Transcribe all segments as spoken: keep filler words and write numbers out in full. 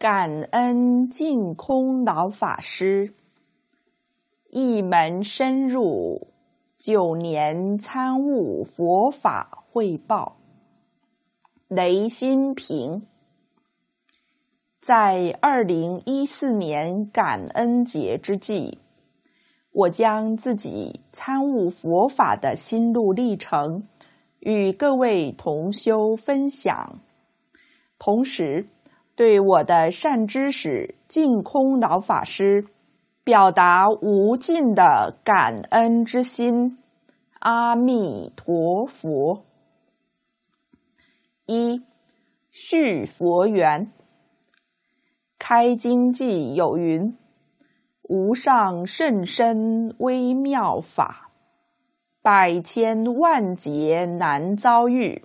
感恩净空老法师，一门深入，九年参悟佛法汇报。雷心平，在二零一四年感恩节之际，我将自己参悟佛法的心路历程与各位同修分享，同时对我的善知识净空老法师表达无尽的感恩之心。阿弥陀佛。一、续佛缘。开经记有云：无上甚深微妙法，百千万劫难遭遇。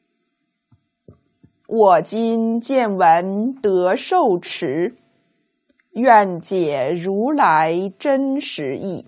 我今见闻得受持，愿解如来真实义。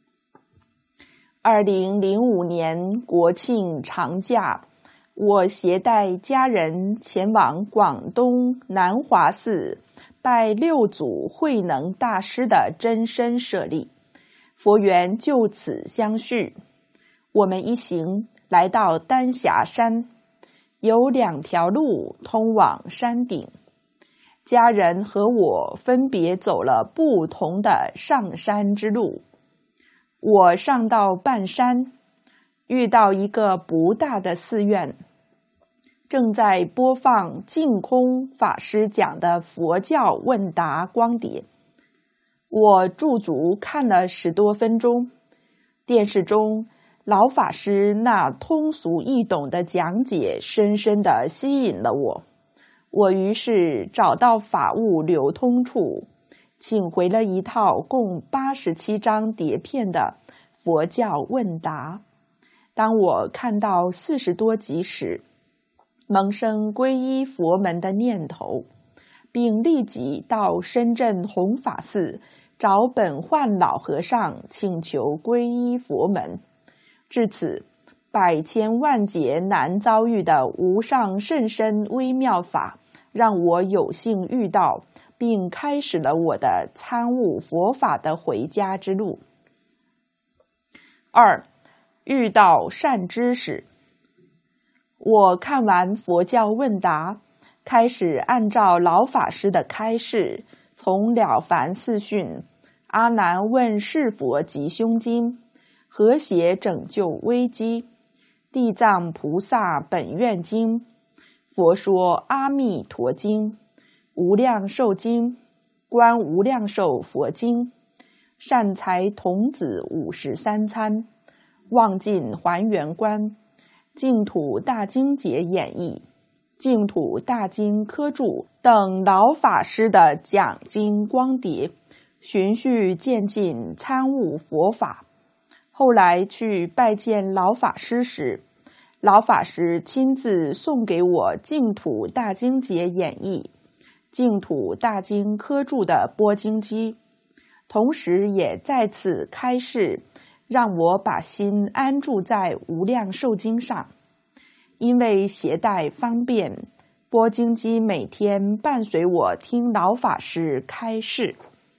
二零零五年国庆长假，我携带家人前往广东南华寺拜六祖慧能大师的真身舍利，佛缘就此相续。我们一行来到丹霞山，有两条路通往山顶，家人和我分别走了不同的上山之路。我上到半山，遇到一个不大的寺院，正在播放净空法师讲的佛教问答光碟。我驻足看了十多分钟，电视中老法师那通俗易懂的讲解深深地吸引了我。我于是找到法务流通处，请回了一套共八十七张碟片的佛教问答。当我看到四十多集时，萌生皈依佛门的念头，并立即到深圳弘法寺找本焕老和尚请求皈依佛门。至此，百千万劫难遭遇的无上甚深微妙法，让我有幸遇到，并开始了我的参悟佛法的回家之路。二、遇到善知识。我看完佛教问答，开始按照老法师的开示，从了凡四训、阿难问是佛吉凶经、和谐拯救危机、地藏菩萨本愿经、佛说阿弥陀经、无量寿经、观无量寿佛经、善财童子五十三参、望尽还原观、净土大经解演义、净土大经科注等老法师的讲经光碟，循序渐进参悟佛法。后来去拜见老法师时，老法师亲自送给我净土大经解演义、净土大经科注的播经机，同时也再次开示，让我把心安住在无量寿经上。因为携带方便，播经机每天伴随我听老法师开示。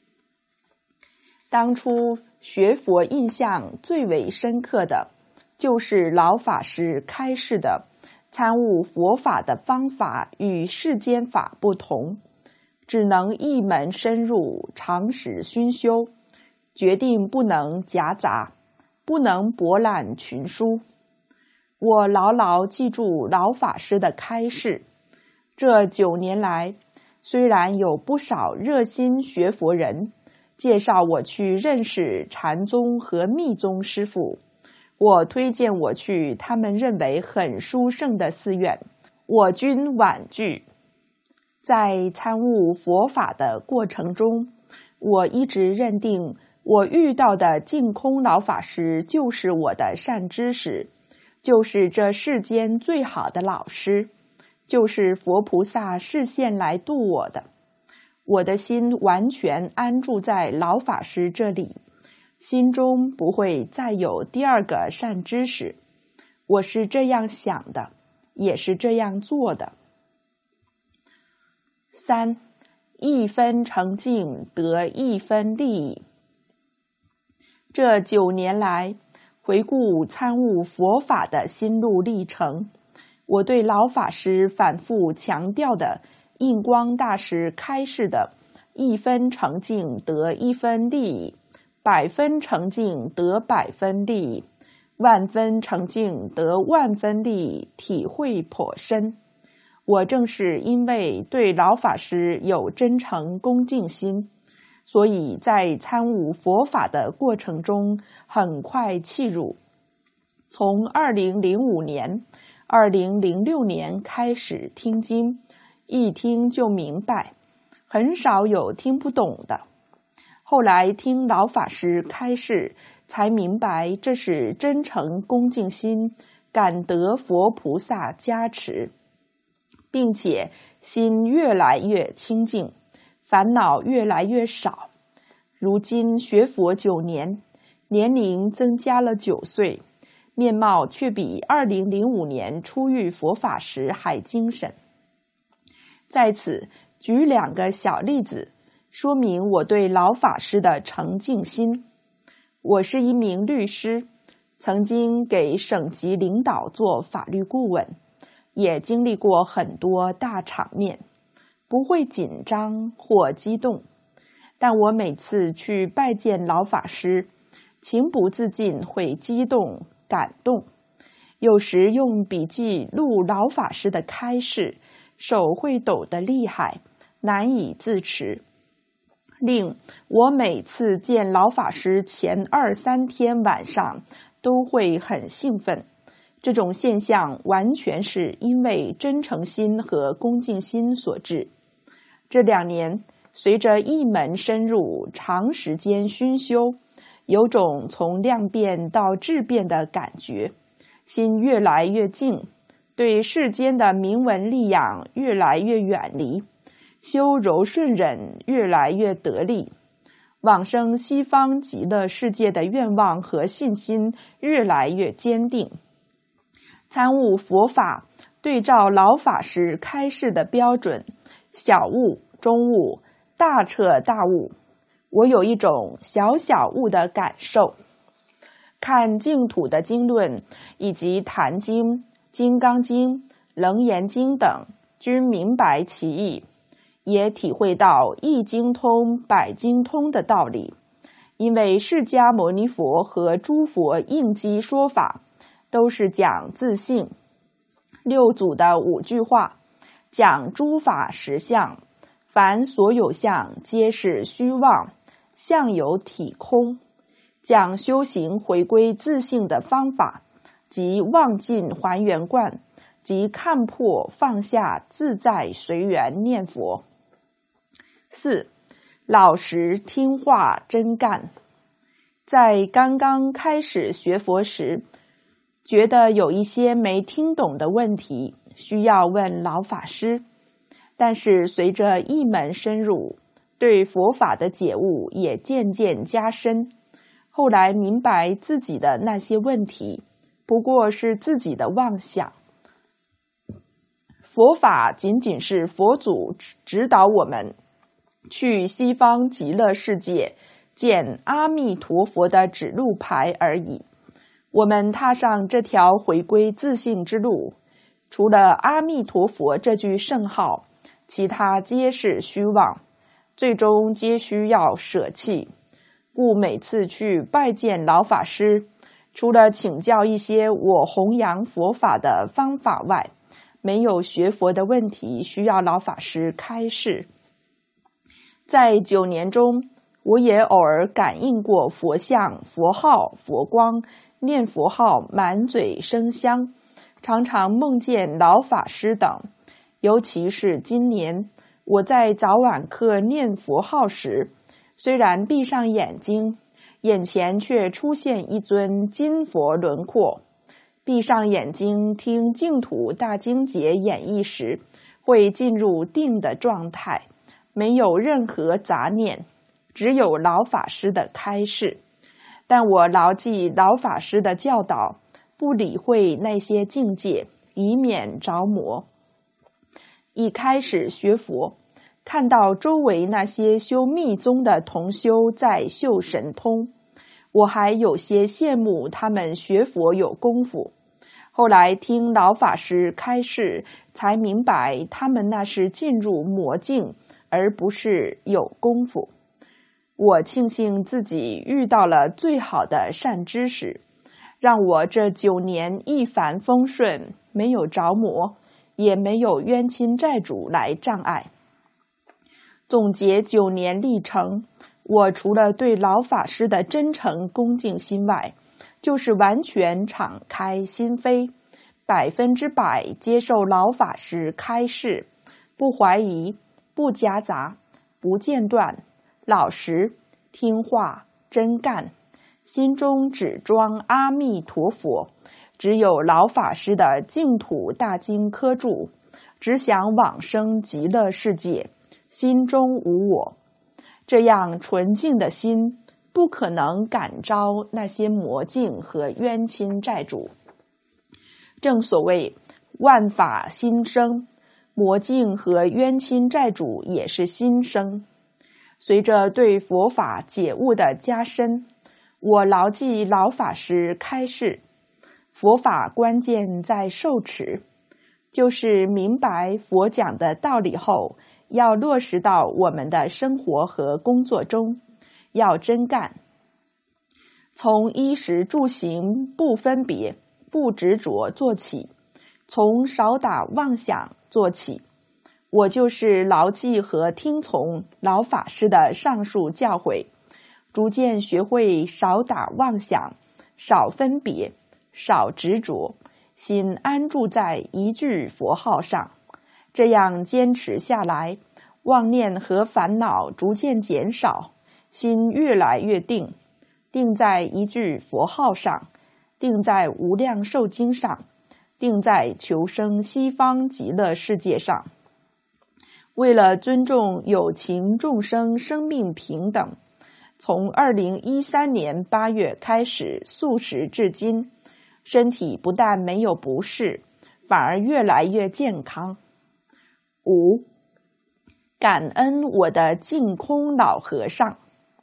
当初学佛印象最为深刻的，就是老法师开示的参悟佛法的方法与世间法不同，只能一门深入，常识熏修，决定不能夹杂，不能博览群书。我牢牢记住老法师的开示。这九年来，虽然有不少热心学佛人介绍我去认识禅宗和密宗师父，我推荐我去他们认为很殊胜的寺院，我均婉拒。在参悟佛法的过程中，我一直认定我遇到的净空老法师就是我的善知识，就是这世间最好的老师，就是佛菩萨示现来度我的。我的心完全安住在老法师这里，心中不会再有第二个善知识。我是这样想的，也是这样做的。三、 一分诚敬得一分利益。这九年来，回顾参悟佛法的心路历程，我对老法师反复强调的印光大师开示的一分诚敬得一分利益，百分诚敬得百分利益，万分诚敬得万分利益体会颇深。我正是因为对老法师有真诚恭敬心，所以在参悟佛法的过程中很快契入。从二零零五年、二零零六年开始听经，一听就明白，很少有听不懂的。后来听老法师开示，才明白这是真诚恭敬心，感得佛菩萨加持，并且心越来越清净，烦恼越来越少。如今学佛九年，年龄增加了九岁，面貌却比二零零五年初遇佛法时还精神。在此举两个小例子，说明我对老法师的诚敬心。我是一名律师，曾经给省级领导做法律顾问，也经历过很多大场面，不会紧张或激动。但我每次去拜见老法师，情不自禁会激动感动，有时用笔记录老法师的开示，手会抖得厉害，难以自持。令我每次见老法师前二三天晚上都会很兴奋。这种现象完全是因为真诚心和恭敬心所致。这两年随着一门深入，长时间熏修，有种从量变到质变的感觉，心越来越静，对世间的名闻利养越来越远离，修柔顺忍越来越得力，往生西方极乐世界的愿望和信心越来越坚定。参悟佛法，对照老法师开示的标准，小悟、中悟、大彻大悟，我有一种小小悟的感受。看净土的经论以及坛经、金刚经、楞严经等，均明白其意，也体会到一经通百经通的道理。因为释迦牟尼佛和诸佛应机说法，都是讲自性。六祖的五句话讲诸法实相，凡所有相皆是虚妄，相由体空。讲修行回归自性的方法，即忘尽还原观，即看破放下自在随缘念佛。四、老实听话真干。在刚刚开始学佛时，觉得有一些没听懂的问题，需要问老法师。但是随着一门深入，对佛法的解悟也渐渐加深。后来明白自己的那些问题，不过是自己的妄想。佛法仅仅是佛祖指导我们去西方极乐世界见阿弥陀佛的指路牌而已。我们踏上这条回归自性之路，除了阿弥陀佛这句圣号，其他皆是虚妄，最终皆需要舍弃。故每次去拜见老法师，除了请教一些我弘扬佛法的方法外，没有学佛的问题需要老法师开示。在九年中，我也偶尔感应过佛像、佛号、佛光，念佛号满嘴生香，常常梦见老法师等。尤其是今年，我在早晚课念佛号时，虽然闭上眼睛，眼前却出现一尊金佛轮廓。闭上眼睛听净土大经节演绎时，会进入定的状态，没有任何杂念，只有老法师的开示。但我牢记老法师的教导，不理会那些境界，以免着魔。一开始学佛， 看到周围那些修密宗的同修在修神通，我还有些羡慕他们学佛有功夫。后来听老法师开示，才明白他们那是进入魔境，而不是有功夫。我庆幸自己遇到了最好的善知识，让我这九年一帆风顺，没有着魔，也没有冤亲债主来障碍。总结九年历程，我除了对老法师的真诚恭敬心外，就是完全敞开心扉，百分之百接受老法师开示，不怀疑，不夹杂，不间断，老实听话真干，心中只装阿弥陀佛，只有老法师的净土大经科注，只想往生极乐世界，心中无我。这样纯净的心，不可能感召那些魔境和冤亲债主。正所谓万法心生，魔境和冤亲债主也是心生。随着对佛法解悟的加深，我牢记老法师开示，佛法关键在受持，就是明白佛讲的道理后，要落实到我们的生活和工作中，要真干。从衣食住行不分别、不执着做起，从少打妄想做起。我就是牢记和听从老法师的上述教诲，逐渐学会少打妄想，少分别，少执着，心安住在一句佛号上。这样坚持下来，妄念和烦恼逐渐减少，心越来越定，定在一句佛号上，定在无量寿经上，定在求生西方极乐世界上。为了尊重有情众生生命平等，从二零一三年八月开始素食至今，身体不但没有不适，反而越来越健康。五、感恩我的净空老和尚。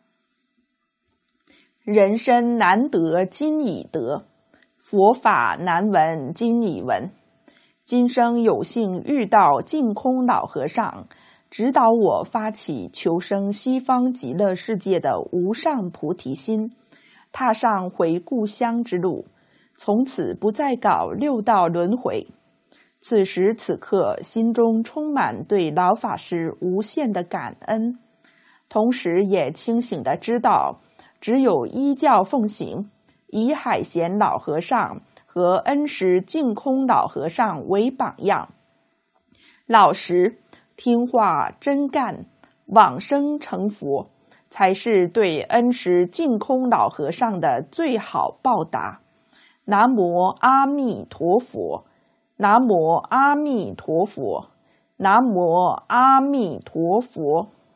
人生难得今已得，佛法难闻今已闻。今生有幸遇到净空老和尚，指导我发起求生西方极乐世界的无上菩提心，踏上回故乡之路，从此不再搞六道轮回。此时此刻，心中充满对老法师无限的感恩，同时也清醒地知道，只有依教奉行，以海贤老和尚和恩师净空老和尚为榜样，老实听话真干，往生成佛，才是对恩师净空老和尚的最好报答。南无阿弥陀佛，南无阿弥陀佛，南无阿弥陀佛。